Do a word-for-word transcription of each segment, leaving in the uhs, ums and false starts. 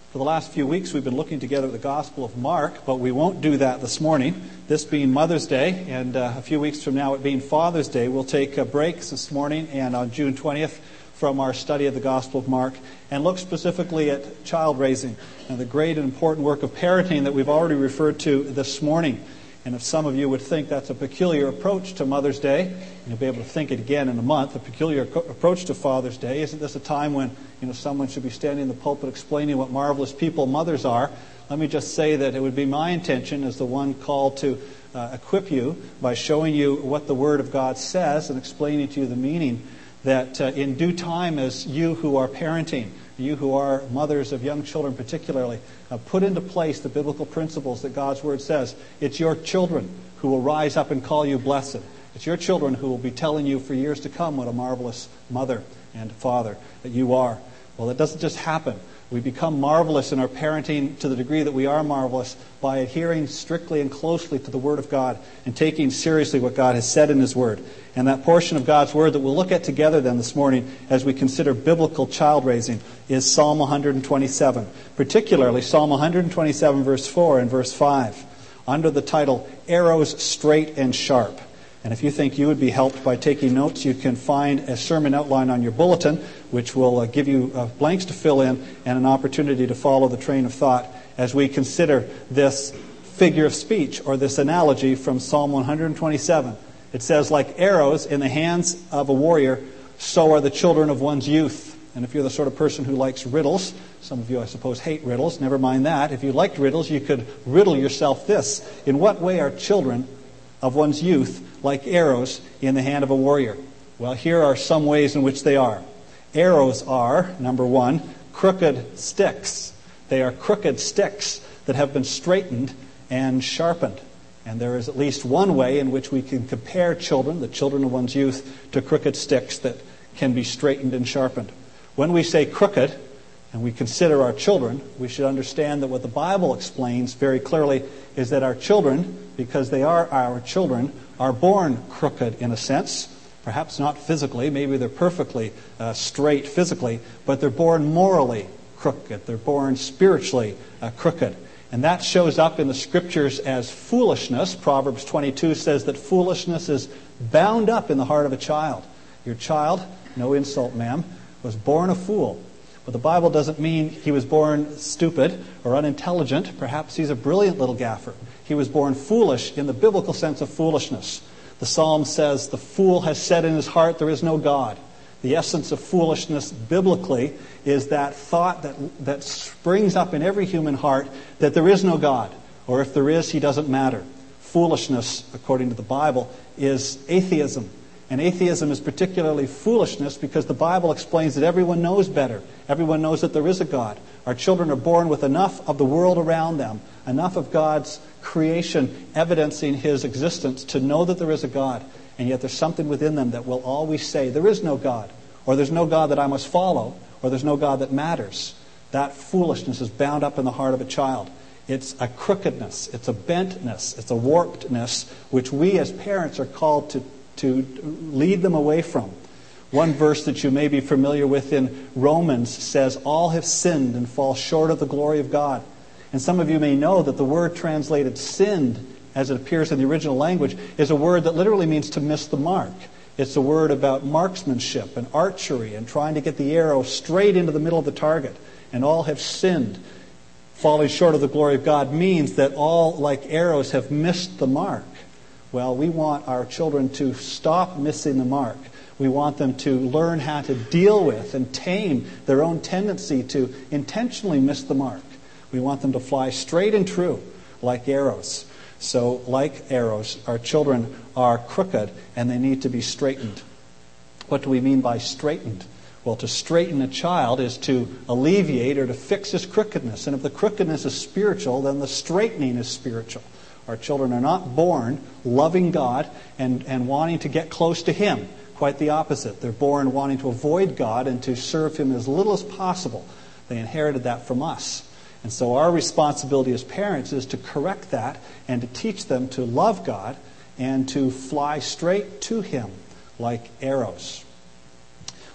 For the last few weeks, we've been looking together at the Gospel of Mark, but we won't do that this morning. This being Mother's Day, and uh, a few weeks from now, it being Father's Day, we'll take uh, breaks this morning and on June twentieth from our study of the Gospel of Mark and look specifically at child raising and the great and important work of parenting that we've already referred to this morning. And if some of you would think that's a peculiar approach to Mother's Day, and you'll be able to think it again in a month, a peculiar co- approach to Father's Day, isn't this a time when you know someone should be standing in the pulpit explaining what marvelous people mothers are? Let me just say that it would be my intention as the one called to uh, equip you by showing you what the Word of God says and explaining to you the meaning, that uh, in due time, as you who are parenting, you who are mothers of young children particularly, uh, put into place the biblical principles that God's Word says. It's your children who will rise up and call you blessed. It's your children who will be telling you for years to come what a marvelous mother and father that you are. Well, it doesn't just happen. We become marvelous in our parenting to the degree that we are marvelous by adhering strictly and closely to the Word of God and taking seriously what God has said in His Word. And that portion of God's Word that we'll look at together then this morning as we consider biblical child raising is Psalm one twenty-seven, particularly Psalm one twenty-seven verse four and verse five, under the title, Arrows Straight and Sharp. And if you think you would be helped by taking notes, you can find a sermon outline on your bulletin, which will uh, give you uh, blanks to fill in and an opportunity to follow the train of thought as we consider this figure of speech or this analogy from Psalm one twenty-seven. It says, like arrows in the hands of a warrior, so are the children of one's youth. And if you're the sort of person who likes riddles, some of you, I suppose, hate riddles, never mind that. If you liked riddles, you could riddle yourself this. In what way are children of one's youth like arrows in the hand of a warrior? Well, here are some ways in which they are. Arrows are, number one, crooked sticks. They are crooked sticks that have been straightened and sharpened. And there is at least one way in which we can compare children, the children of one's youth, to crooked sticks that can be straightened and sharpened. When we say crooked, and we consider our children, we should understand that what the Bible explains very clearly is that our children, because they are our children, are born crooked in a sense. Perhaps not physically, maybe they're perfectly uh, straight physically, but they're born morally crooked. They're born spiritually uh, crooked. And that shows up in the Scriptures as foolishness. Proverbs twenty-two says that foolishness is bound up in the heart of a child. Your child, no insult, ma'am, was born a fool. But the Bible doesn't mean he was born stupid or unintelligent. Perhaps he's a brilliant little gaffer. He was born foolish in the biblical sense of foolishness. The Psalm says, the fool has said in his heart, there is no God. The essence of foolishness biblically is that thought that, that springs up in every human heart that there is no God, or if there is, He doesn't matter. Foolishness, according to the Bible, is atheism. And atheism is particularly foolishness because the Bible explains that everyone knows better. Everyone knows that there is a God. Our children are born with enough of the world around them, enough of God's creation evidencing His existence to know that there is a God. And yet there's something within them that will always say, there is no God, or there's no God that I must follow, or there's no God that matters. That foolishness is bound up in the heart of a child. It's a crookedness, it's a bentness, it's a warpedness, which we as parents are called to to lead them away from. One verse that you may be familiar with in Romans says, all have sinned and fall short of the glory of God. And some of you may know that the word translated sinned, as it appears in the original language, is a word that literally means to miss the mark. It's a word about marksmanship and archery and trying to get the arrow straight into the middle of the target. And all have sinned. Falling short of the glory of God means that all, like arrows, have missed the mark. Well, we want our children to stop missing the mark. We want them to learn how to deal with and tame their own tendency to intentionally miss the mark. We want them to fly straight and true like arrows. So, like arrows, our children are crooked and they need to be straightened. What do we mean by straightened? Well, to straighten a child is to alleviate or to fix his crookedness. And if the crookedness is spiritual, then the straightening is spiritual. Our children are not born loving God and, and wanting to get close to Him. Quite the opposite. They're born wanting to avoid God and to serve Him as little as possible. They inherited that from us. And so our responsibility as parents is to correct that and to teach them to love God and to fly straight to Him like arrows.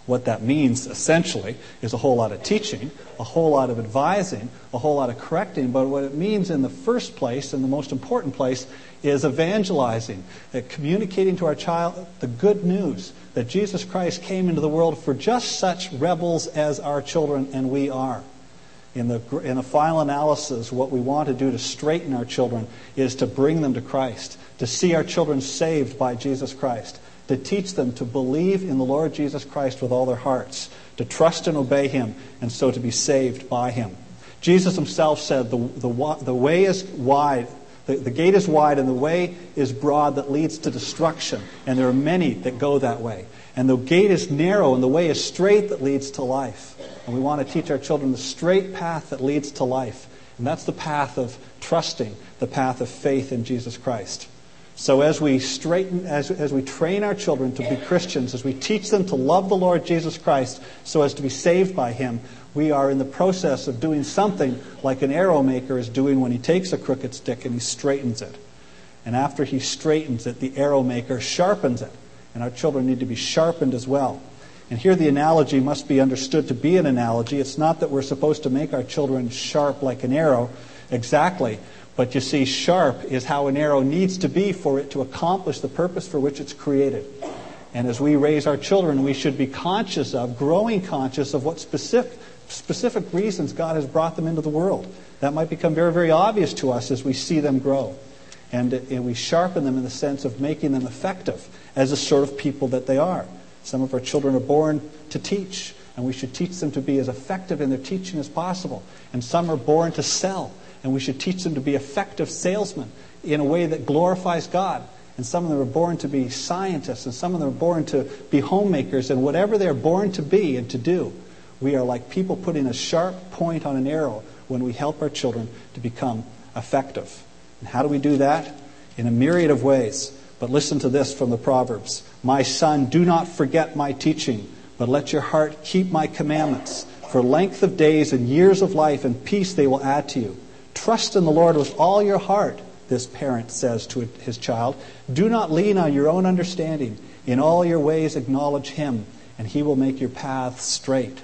What that means, essentially, is a whole lot of teaching, a whole lot of advising, a whole lot of correcting. But what it means in the first place, and the most important place, is evangelizing, uh, communicating to our child the good news that Jesus Christ came into the world for just such rebels as our children and we are. In the, in the final analysis, what we want to do to straighten our children is to bring them to Christ, to see our children saved by Jesus Christ, to teach them to believe in the Lord Jesus Christ with all their hearts, to trust and obey Him, and so to be saved by Him. Jesus Himself said, the, the, the way is wide, the, the gate is wide, and the way is broad that leads to destruction, and there are many that go that way. And the gate is narrow, and the way is straight that leads to life. And we want to teach our children the straight path that leads to life. And that's the path of trusting, the path of faith in Jesus Christ. So as we straighten, as, as we train our children to be Christians, as we teach them to love the Lord Jesus Christ so as to be saved by Him, we are in the process of doing something like an arrow maker is doing when he takes a crooked stick and he straightens it. And after he straightens it, the arrow maker sharpens it. And our children need to be sharpened as well. And here the analogy must be understood to be an analogy. It's not that we're supposed to make our children sharp like an arrow exactly. But you see, sharp is how an arrow needs to be for it to accomplish the purpose for which it's created. And as we raise our children, we should be conscious of, growing conscious of what specific, specific reasons God has brought them into the world. That might become very, very obvious to us as we see them grow. And, and we sharpen them in the sense of making them effective as the sort of people that they are. Some of our children are born to teach, and we should teach them to be as effective in their teaching as possible. And some are born to sell, and we should teach them to be effective salesmen in a way that glorifies God. And some of them are born to be scientists, and some of them are born to be homemakers, and whatever they're born to be and to do, we are like people putting a sharp point on an arrow when we help our children to become effective. And how do we do that? In a myriad of ways. But listen to this from the Proverbs. My son, do not forget my teaching, but let your heart keep my commandments. For length of days and years of life and peace they will add to you. Trust in the Lord with all your heart, this parent says to his child. Do not lean on your own understanding. In all your ways acknowledge Him, and He will make your paths straight.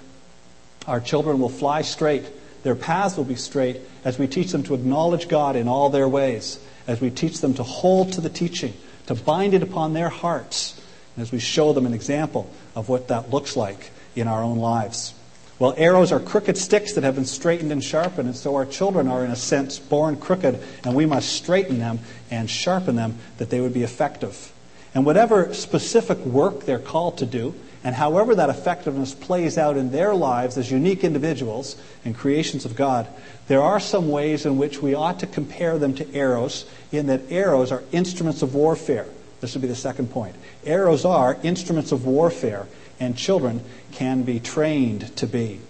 Our children will fly straight. Their paths will be straight as we teach them to acknowledge God in all their ways, as we teach them to hold to the teaching, to bind it upon their hearts, and as we show them an example of what that looks like in our own lives. Well, arrows are crooked sticks that have been straightened and sharpened, and so our children are, in a sense, born crooked, and we must straighten them and sharpen them that they would be effective. And whatever specific work they're called to do, and however that effectiveness plays out in their lives as unique individuals and creations of God, there are some ways in which we ought to compare them to arrows, in that arrows are instruments of warfare. This would be the second point. Arrows are instruments of warfare, and children can be trained to be.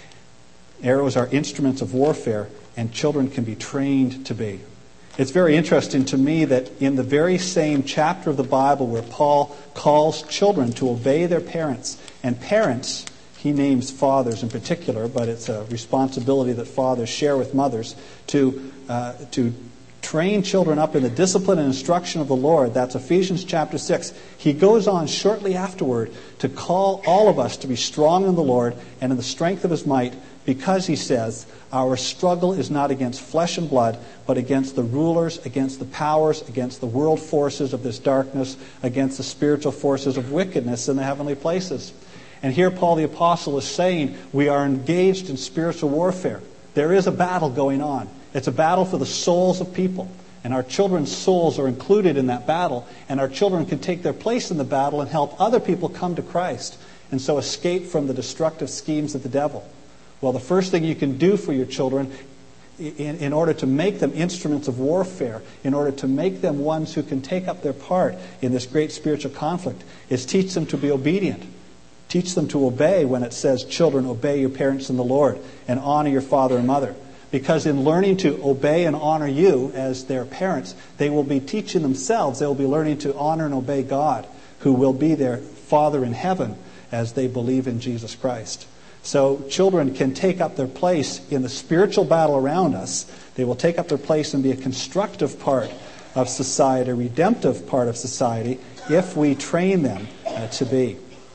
Arrows are instruments of warfare, and children can be trained to be. It's very interesting to me that in the very same chapter of the Bible where Paul calls children to obey their parents, and parents, he names fathers in particular, but it's a responsibility that fathers share with mothers, to uh, to train children up in the discipline and instruction of the Lord. That's Ephesians chapter six. He goes on shortly afterward to call all of us to be strong in the Lord and in the strength of His might, because, he says, our struggle is not against flesh and blood, but against the rulers, against the powers, against the world forces of this darkness, against the spiritual forces of wickedness in the heavenly places. And here Paul the Apostle is saying we are engaged in spiritual warfare. There is a battle going on. It's a battle for the souls of people. And our children's souls are included in that battle. And our children can take their place in the battle and help other people come to Christ, and so escape from the destructive schemes of the devil. Well, the first thing you can do for your children in, in order to make them instruments of warfare, in order to make them ones who can take up their part in this great spiritual conflict, is teach them to be obedient. Teach them to obey when it says, children, obey your parents in the Lord and honor your father and mother. Because in learning to obey and honor you as their parents, they will be teaching themselves, they will be learning to honor and obey God, who will be their Father in heaven as they believe in Jesus Christ. So children can take up their place in the spiritual battle around us. They will take up their place and be a constructive part of society, a redemptive part of society, if we train them uh, to be.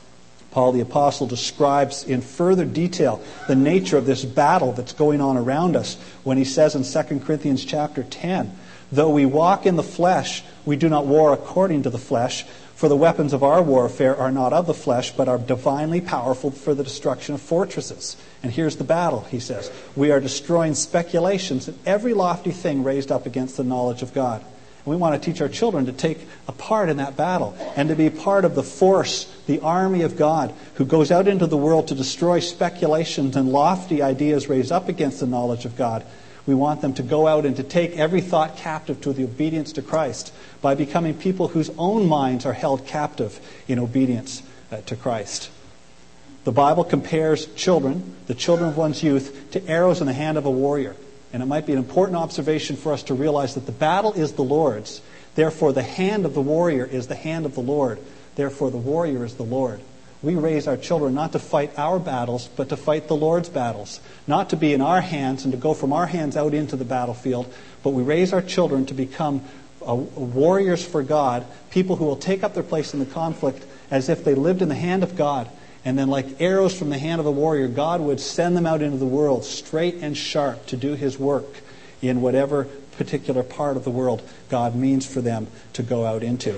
Paul the Apostle describes in further detail the nature of this battle that's going on around us when he says in Second Corinthians chapter ten, though we walk in the flesh, we do not war according to the flesh, for the weapons of our warfare are not of the flesh, but are divinely powerful for the destruction of fortresses. And here's the battle, he says. We are destroying speculations and every lofty thing raised up against the knowledge of God. And we want to teach our children to take a part in that battle and to be part of the force, the army of God, who goes out into the world to destroy speculations and lofty ideas raised up against the knowledge of God. We want them to go out and to take every thought captive to the obedience to Christ by becoming people whose own minds are held captive in obedience uh, to Christ. The Bible compares children, the children of one's youth, to arrows in the hand of a warrior. And it might be an important observation for us to realize that the battle is the Lord's. Therefore, the hand of the warrior is the hand of the Lord. Therefore, the warrior is the Lord. We raise our children not to fight our battles, but to fight the Lord's battles. Not to be in our hands and to go from our hands out into the battlefield, but we raise our children to become uh, warriors for God, people who will take up their place in the conflict as if they lived in the hand of God. And then like arrows from the hand of the warrior, God would send them out into the world straight and sharp to do his work in whatever particular part of the world God means for them to go out into.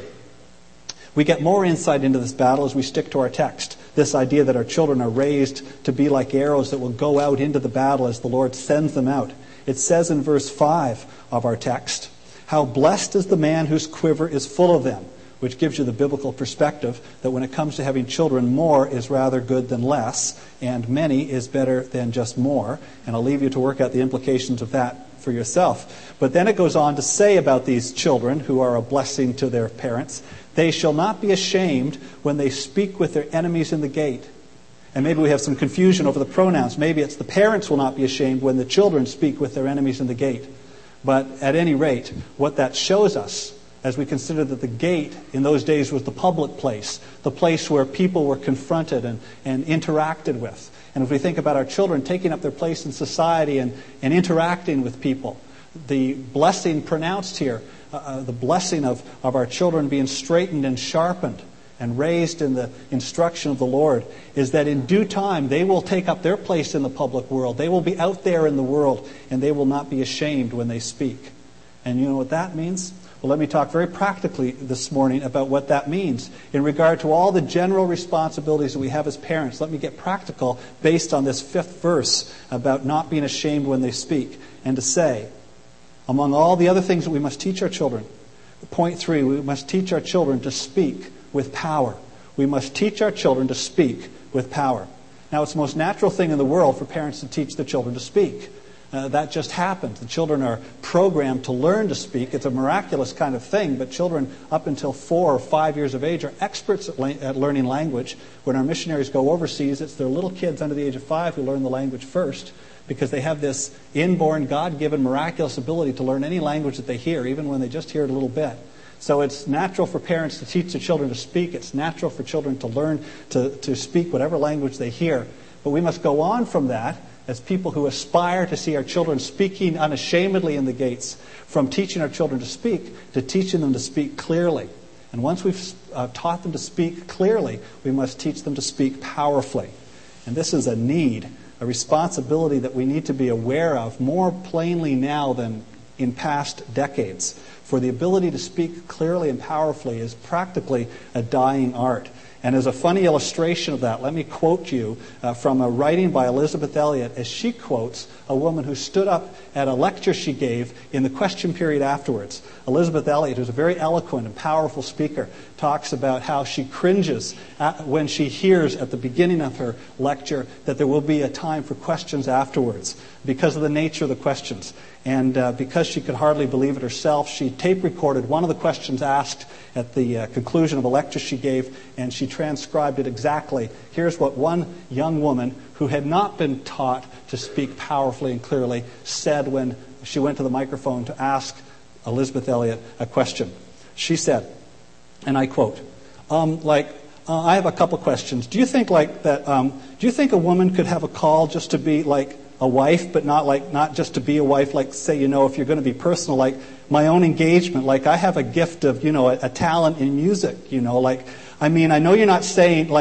We get more insight into this battle as we stick to our text. This idea that our children are raised to be like arrows that will go out into the battle as the Lord sends them out. It says in verse five of our text, "How blessed is the man whose quiver is full of them," which gives you the biblical perspective that when it comes to having children, more is rather good than less, and many is better than just more. And I'll leave you to work out the implications of that for yourself. But then it goes on to say about these children who are a blessing to their parents, "They shall not be ashamed when they speak with their enemies in the gate." And maybe we have some confusion over the pronouns. Maybe it's the parents will not be ashamed when the children speak with their enemies in the gate. But at any rate, what that shows us, as we consider that the gate in those days was the public place, the place where people were confronted and, and interacted with. And if we think about our children taking up their place in society and, and interacting with people, the blessing pronounced here, uh, the blessing of, of our children being straightened and sharpened and raised in the instruction of the Lord, is that in due time they will take up their place in the public world. They will be out there in the world, and they will not be ashamed when they speak. And you know what that means? Well, let me talk very practically this morning about what that means. In regard to all the general responsibilities that we have as parents, let me get practical based on this fifth verse about not being ashamed when they speak. And to say, among all the other things that we must teach our children, point three, we must teach our children to speak with power. We must teach our children to speak with power. Now, it's the most natural thing in the world for parents to teach their children to speak. Uh, that just happens. The children are programmed to learn to speak. It's a miraculous kind of thing, but children up until four or five years of age are experts at, la- at learning language. When our missionaries go overseas, it's their little kids under the age of five who learn the language first, because they have this inborn, God-given, miraculous ability to learn any language that they hear, even when they just hear it a little bit. So it's natural for parents to teach their children to speak. It's natural for children to learn to, to speak whatever language they hear. But we must go on from that as people who aspire to see our children speaking unashamedly in the gates, from teaching our children to speak to teaching them to speak clearly. And once we've uh, taught them to speak clearly, we must teach them to speak powerfully. And this is a need, a responsibility that we need to be aware of more plainly now than in past decades. For the ability to speak clearly and powerfully is practically a dying art. And as a funny illustration of that, let me quote you uh, from a writing by Elisabeth Elliot as she quotes a woman who stood up at a lecture she gave in the question period afterwards. Elisabeth Elliot, who's a very eloquent and powerful speaker, talks about how she cringes at, when she hears at the beginning of her lecture that there will be a time for questions afterwards because of the nature of the questions. And uh, because she could hardly believe it herself, she tape recorded one of the questions asked at the uh, conclusion of a lecture she gave, and she transcribed it exactly. Here's what one young woman who had not been taught to speak powerfully and clearly said when she went to the microphone to ask Elisabeth Elliot a question. She said, and I quote, um, like, uh, I have a couple questions. Do you think like that, um, do you think a woman could have a call just to be like a wife, but not like not just to be a wife, like say, you know, if you're going to be personal, like my own engagement, like I have a gift of, you know, a, a talent in music, you know, like, I mean, I know you're not saying like,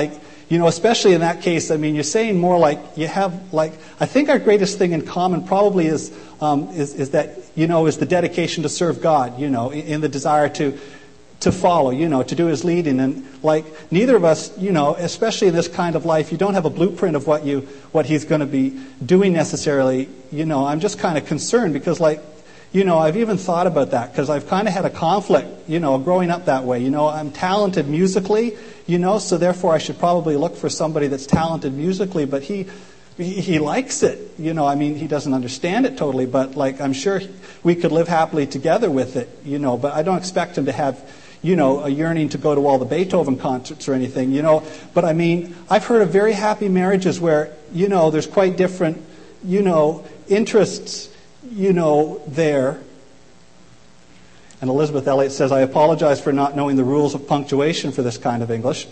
you know, especially in that case, I mean, you're saying more like you have, like, I think our greatest thing in common probably is, um, is, is that, you know, is the dedication to serve God, you know, in, in the desire to, to follow, you know, to do His leading. And like, neither of us, you know, especially in this kind of life, you don't have a blueprint of what you, what He's going to be doing necessarily. You know, I'm just kind of concerned because, like, you know, I've even thought about that because I've kind of had a conflict, you know, growing up that way. You know, I'm talented musically, you know, so therefore I should probably look for somebody that's talented musically, but he, he, he likes it. You know, I mean, he doesn't understand it totally, but like, I'm sure we could live happily together with it, you know, but I don't expect him to have, you know, a yearning to go to all the Beethoven concerts or anything, you know. But I mean, I've heard of very happy marriages where, you know, there's quite different, you know, interests, you know, there. And Elizabeth Elliot says, I apologize for not knowing the rules of punctuation for this kind of English.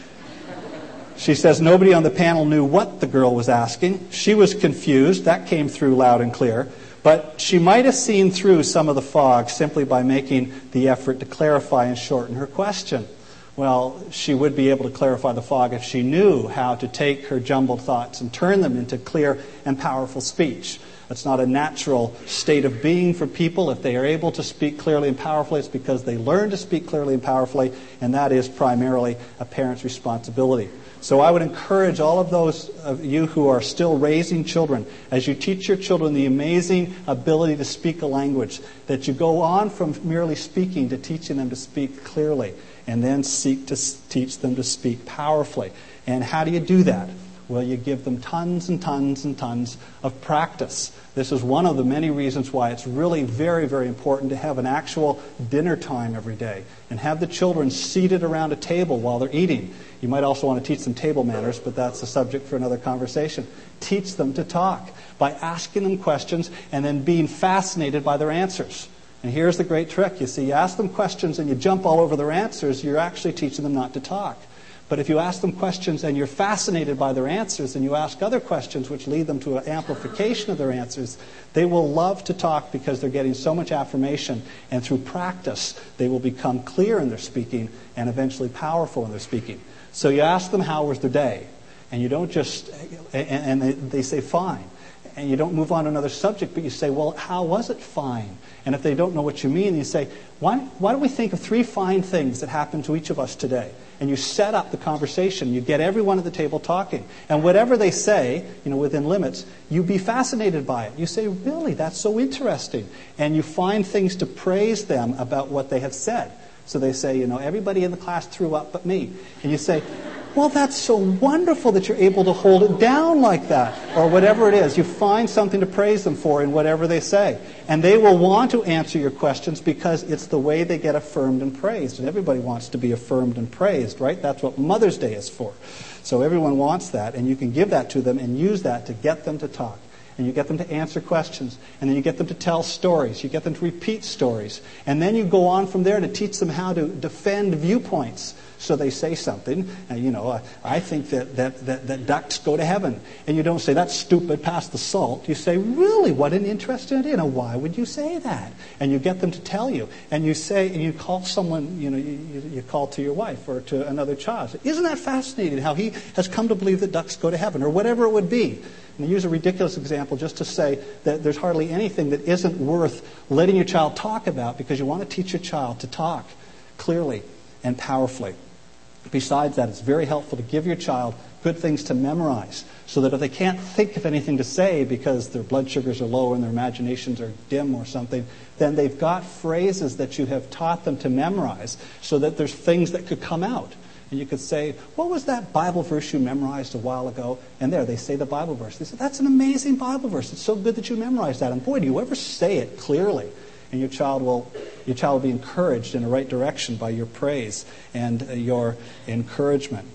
She says, nobody on the panel knew what the girl was asking. She was confused. That came through loud and clear. But she might have seen through some of the fog simply by making the effort to clarify and shorten her question. Well, she would be able to clarify the fog if she knew how to take her jumbled thoughts and turn them into clear and powerful speech. It's not a natural state of being for people. If they are able to speak clearly and powerfully, it's because they learn to speak clearly and powerfully, and that is primarily a parent's responsibility. So I would encourage all of those of you who are still raising children, as you teach your children the amazing ability to speak a language, that you go on from merely speaking to teaching them to speak clearly, and then seek to teach them to speak powerfully. And how do you do that? Well, you give them tons and tons and tons of practice. This is one of the many reasons why it's really very, very important to have an actual dinner time every day and have the children seated around a table while they're eating. You might also want to teach them table manners, but that's a subject for another conversation. Teach them to talk by asking them questions and then being fascinated by their answers. And here's the great trick. You see, you ask them questions and you jump all over their answers, you're actually teaching them not to talk. But if you ask them questions and you're fascinated by their answers and you ask other questions which lead them to an amplification of their answers, they will love to talk because they're getting so much affirmation. And through practice, they will become clear in their speaking and eventually powerful in their speaking. So you ask them, how was their day? And you don't just, and they, they say, fine. And you don't move on to another subject, but you say, well, how was it fine? And if they don't know what you mean, you say, why, why don't we think of three fine things that happened to each of us today? And you set up the conversation. You get everyone at the table talking. And whatever they say, you know, within limits, you be fascinated by it. You say, really, that's so interesting. And you find things to praise them about what they have said. So they say, you know, everybody in the class threw up but me. And you say, well, that's so wonderful that you're able to hold it down like that. Or whatever it is. You find something to praise them for in whatever they say. And they will want to answer your questions because it's the way they get affirmed and praised. And everybody wants to be affirmed and praised, right? That's what Mother's Day is for. So everyone wants that. And you can give that to them and use that to get them to talk. And you get them to answer questions. And then you get them to tell stories. You get them to repeat stories. And then you go on from there to teach them how to defend viewpoints. So they say something, and you know, uh, I think that, that, that, that ducks go to heaven. And you don't say, that's stupid, pass the salt. You say, really, what an interesting idea. Now, why would you say that? And you get them to tell you. And you say, and you call someone, you know, you, you call to your wife or to another child. Say, isn't that fascinating how he has come to believe that ducks go to heaven, or whatever it would be. And I use a ridiculous example just to say that there's hardly anything that isn't worth letting your child talk about because you want to teach your child to talk clearly and powerfully. Besides that, it's very helpful to give your child good things to memorize so that if they can't think of anything to say because their blood sugars are low and their imaginations are dim or something, then they've got phrases that you have taught them to memorize so that there's things that could come out. And you could say, what was that Bible verse you memorized a while ago? And there, they say the Bible verse. They say, that's an amazing Bible verse. It's so good that you memorized that. And boy, do you ever say it clearly. And your child will your child will be encouraged in the right direction by your praise and uh, your encouragement.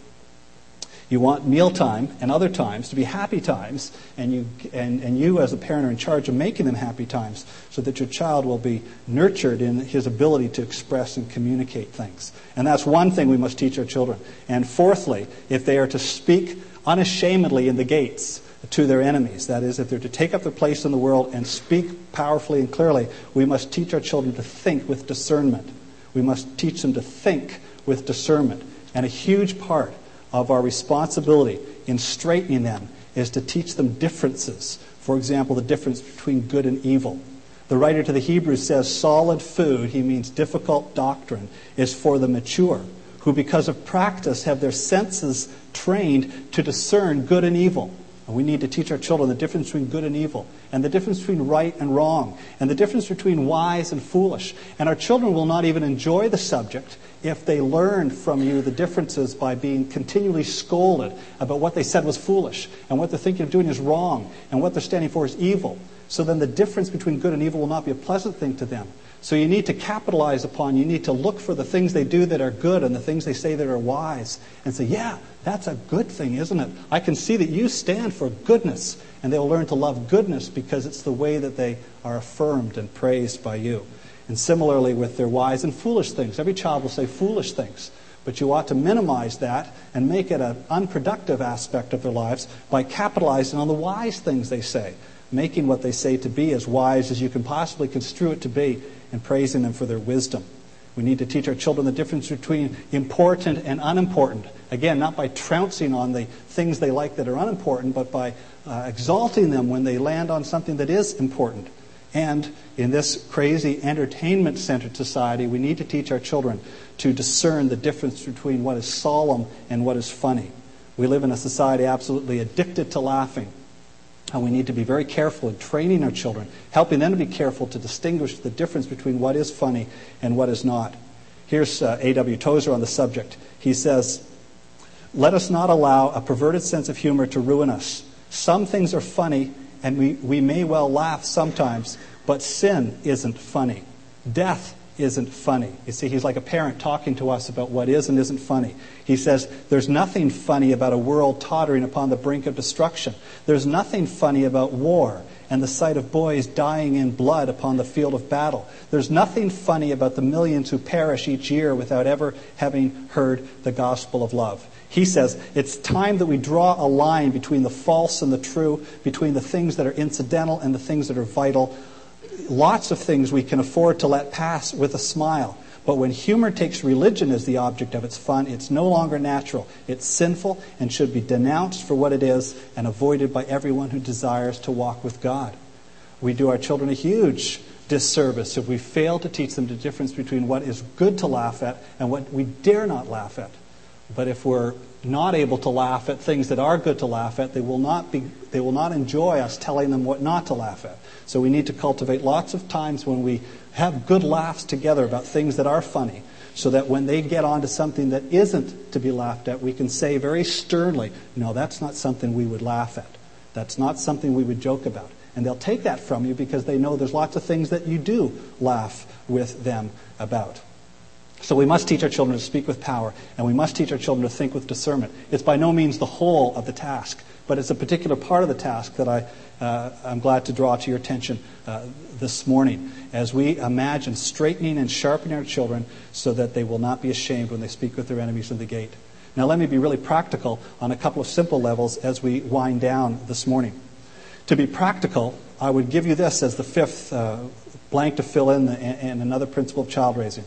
You want mealtime and other times to be happy times, and you and, and you as a parent are in charge of making them happy times so that your child will be nurtured in his ability to express and communicate things. And that's one thing we must teach our children. And fourthly, if they are to speak unashamedly in the gates to their enemies, that is, if they're to take up their place in the world and speak powerfully and clearly, we must teach our children to think with discernment. We must teach them to think with discernment. And a huge part of our responsibility in straightening them is to teach them differences. For example, the difference between good and evil. The writer to the Hebrews says solid food, he means difficult doctrine, is for the mature, who because of practice have their senses trained to discern good and evil. And we need to teach our children the difference between good and evil, and the difference between right and wrong, and the difference between wise and foolish. And our children will not even enjoy the subject if they learn from you the differences by being continually scolded about what they said was foolish, and what they're thinking of doing is wrong, and what they're standing for is evil. So then the difference between good and evil will not be a pleasant thing to them. So you need to capitalize upon, you need to look for the things they do that are good and the things they say that are wise, and say, yeah, that's a good thing, isn't it? I can see that you stand for goodness. And they'll learn to love goodness because it's the way that they are affirmed and praised by you. And similarly with their wise and foolish things. Every child will say foolish things. But you ought to minimize that and make it an unproductive aspect of their lives by capitalizing on the wise things they say. Making what they say to be as wise as you can possibly construe it to be, and praising them for their wisdom. We need to teach our children the difference between important and unimportant. Again, not by trouncing on the things they like that are unimportant, but by uh, exalting them when they land on something that is important. And in this crazy entertainment-centered society, we need to teach our children to discern the difference between what is solemn and what is funny. We live in a society absolutely addicted to laughing. And we need to be very careful in training our children, helping them to be careful to distinguish the difference between what is funny and what is not. Here's uh, A W Tozer on the subject. He says, "Let us not allow a perverted sense of humor to ruin us. Some things are funny, and we, we may well laugh sometimes, but sin isn't funny. Death isn't funny." You see, he's like a parent talking to us about what is and isn't funny. He says, there's nothing funny about a world tottering upon the brink of destruction. There's nothing funny about war and the sight of boys dying in blood upon the field of battle. There's nothing funny about the millions who perish each year without ever having heard the gospel of love. He says, it's time that we draw a line between the false and the true, between the things that are incidental and the things that are vital. Lots of things we can afford to let pass with a smile. But when humor takes religion as the object of its fun, it's no longer natural. It's sinful and should be denounced for what it is and avoided by everyone who desires to walk with God. We do our children a huge disservice if we fail to teach them the difference between what is good to laugh at and what we dare not laugh at. But if we're not able to laugh at things that are good to laugh at, they will not be they will not enjoy us telling them what not to laugh at. So we need to cultivate lots of times when we have good laughs together about things that are funny, so that when they get onto something that isn't to be laughed at, we can say very sternly, no, that's not something we would laugh at. That's not something we would joke about. And they'll take that from you because they know there's lots of things that you do laugh with them about. So we must teach our children to speak with power, and we must teach our children to think with discernment. It's by no means the whole of the task, but it's a particular part of the task that I, uh, I'm glad to draw to your attention uh, this morning, as we imagine straightening and sharpening our children so that they will not be ashamed when they speak with their enemies in the gate. Now let me be really practical on a couple of simple levels as we wind down this morning. To be practical, I would give you this as the fifth uh, blank to fill in the, and another principle of child raising.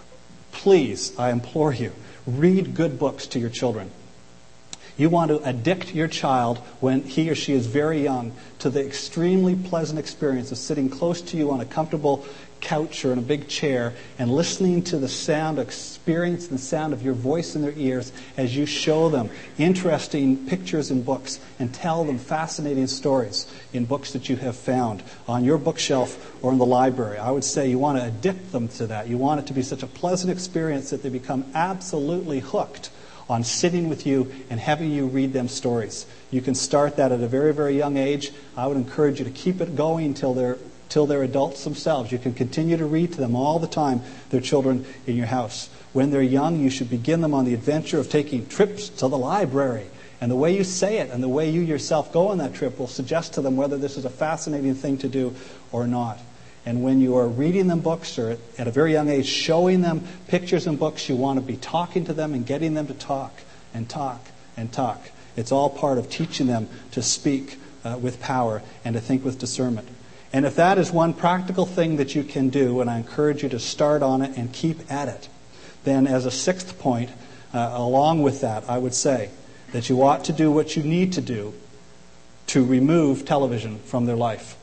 Please, I implore you, read good books to your children. You want to addict your child when he or she is very young to the extremely pleasant experience of sitting close to you on a comfortable couch or in a big chair and listening to the sound, experience the sound of your voice in their ears as you show them interesting pictures in books and tell them fascinating stories in books that you have found on your bookshelf or in the library. I would say you want to addict them to that. You want it to be such a pleasant experience that they become absolutely hooked on sitting with you and having you read them stories. You can start that at a very, very young age. I would encourage you to keep it going until they're till they're adults themselves. You can continue to read to them all the time, their children in your house. When they're young, you should begin them on the adventure of taking trips to the library. And the way you say it and the way you yourself go on that trip will suggest to them whether this is a fascinating thing to do or not. And when you are reading them books or at a very young age showing them pictures and books, you want to be talking to them and getting them to talk and talk and talk. It's all part of teaching them to speak uh, with power and to think with discernment. And if that is one practical thing that you can do, and I encourage you to start on it and keep at it, then as a sixth point, Uh, along with that, I would say that you ought to do what you need to do to remove television from their life.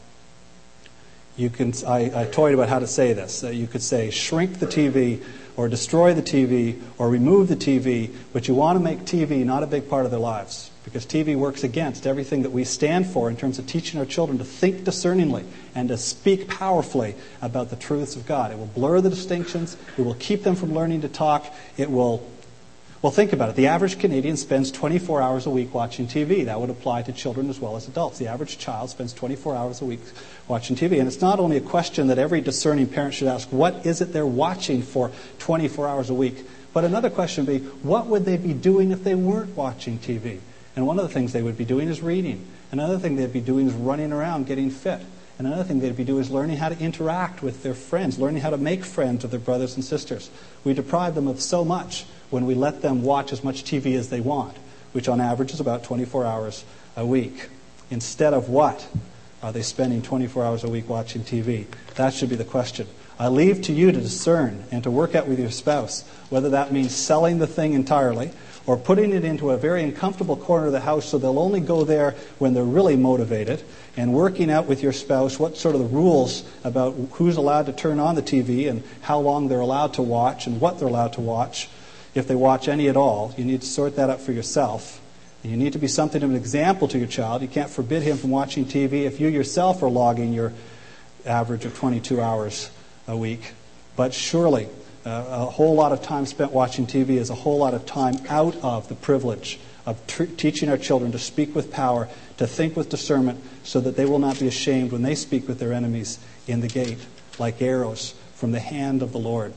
You can. I, I toyed about how to say this. Uh, you could say shrink the T V or destroy the T V or remove the T V, but you want to make T V not a big part of their lives, because T V works against everything that we stand for in terms of teaching our children to think discerningly and to speak powerfully about the truths of God. It will blur the distinctions. It will keep them from learning to talk. It will... Well, think about it. The average Canadian spends twenty-four hours a week watching T V. That would apply to children as well as adults. The average child spends twenty-four hours a week watching T V. And it's not only a question that every discerning parent should ask, what is it they're watching for twenty-four hours a week? But another question would be, what would they be doing if they weren't watching T V? And one of the things they would be doing is reading. Another thing they'd be doing is running around, getting fit. And another thing they'd be doing is learning how to interact with their friends, learning how to make friends with their brothers and sisters. We deprive them of so much when we let them watch as much T V as they want, which on average is about twenty-four hours a week. Instead of what are they spending twenty-four hours a week watching T V? That should be the question. I leave to you to discern and to work out with your spouse whether that means selling the thing entirely or putting it into a very uncomfortable corner of the house so they'll only go there when they're really motivated, and working out with your spouse what sort of the rules about who's allowed to turn on the T V and how long they're allowed to watch and what they're allowed to watch. If they watch any at all, you need to sort that out for yourself. And you need to be something of an example to your child. You can't forbid him from watching T V if you yourself are logging your average of twenty-two hours a week. But surely, uh, a whole lot of time spent watching T V is a whole lot of time out of the privilege of tr- teaching our children to speak with power, to think with discernment, so that they will not be ashamed when they speak with their enemies in the gate, like arrows from the hand of the Lord.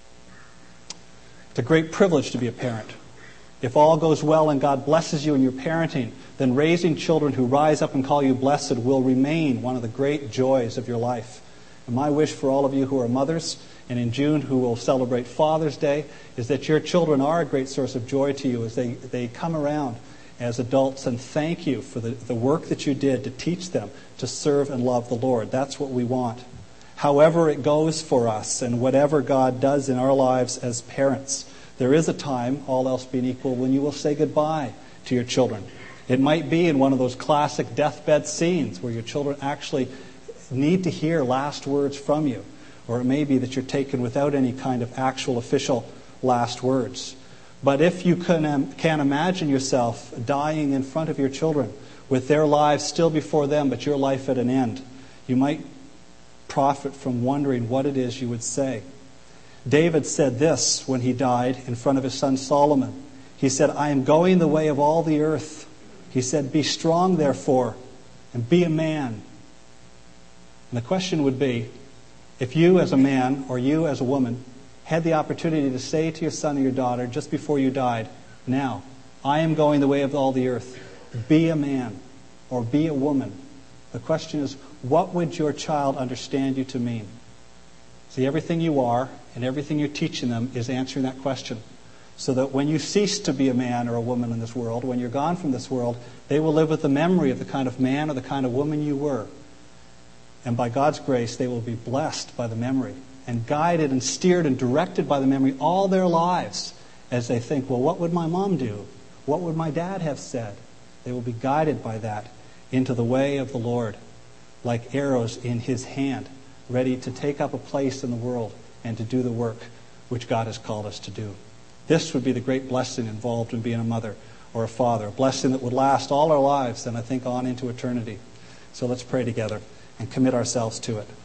It's a great privilege to be a parent. If all goes well and God blesses you in your parenting, then raising children who rise up and call you blessed will remain one of the great joys of your life. And my wish for all of you who are mothers, and in June who will celebrate Father's Day, is that your children are a great source of joy to you as they, they come around as adults and thank you for the, the work that you did to teach them to serve and love the Lord. That's what we want. However it goes for us and whatever God does in our lives as parents, there is a time, all else being equal, when you will say goodbye to your children. It might be in one of those classic deathbed scenes where your children actually need to hear last words from you. Or it may be that you're taken without any kind of actual official last words. But if you can, um, can imagine yourself dying in front of your children with their lives still before them but your life at an end, you might profit from wondering what it is you would say. David said this when he died in front of his son Solomon. He said, I am going the way of all the earth. He said, be strong therefore and be a man. And the question would be, if you as a man or you as a woman had the opportunity to say to your son or your daughter just before you died, now, I am going the way of all the earth. Be a man or be a woman. The question is, what would your child understand you to mean? See, everything you are and everything you're teaching them is answering that question. So that when you cease to be a man or a woman in this world, when you're gone from this world, they will live with the memory of the kind of man or the kind of woman you were. And by God's grace, they will be blessed by the memory and guided and steered and directed by the memory all their lives as they think, well, what would my mom do? What would my dad have said? They will be guided by that into the way of the Lord, like arrows in his hand, ready to take up a place in the world and to do the work which God has called us to do. This would be the great blessing involved in being a mother or a father, a blessing that would last all our lives and I think on into eternity. So let's pray together and commit ourselves to it.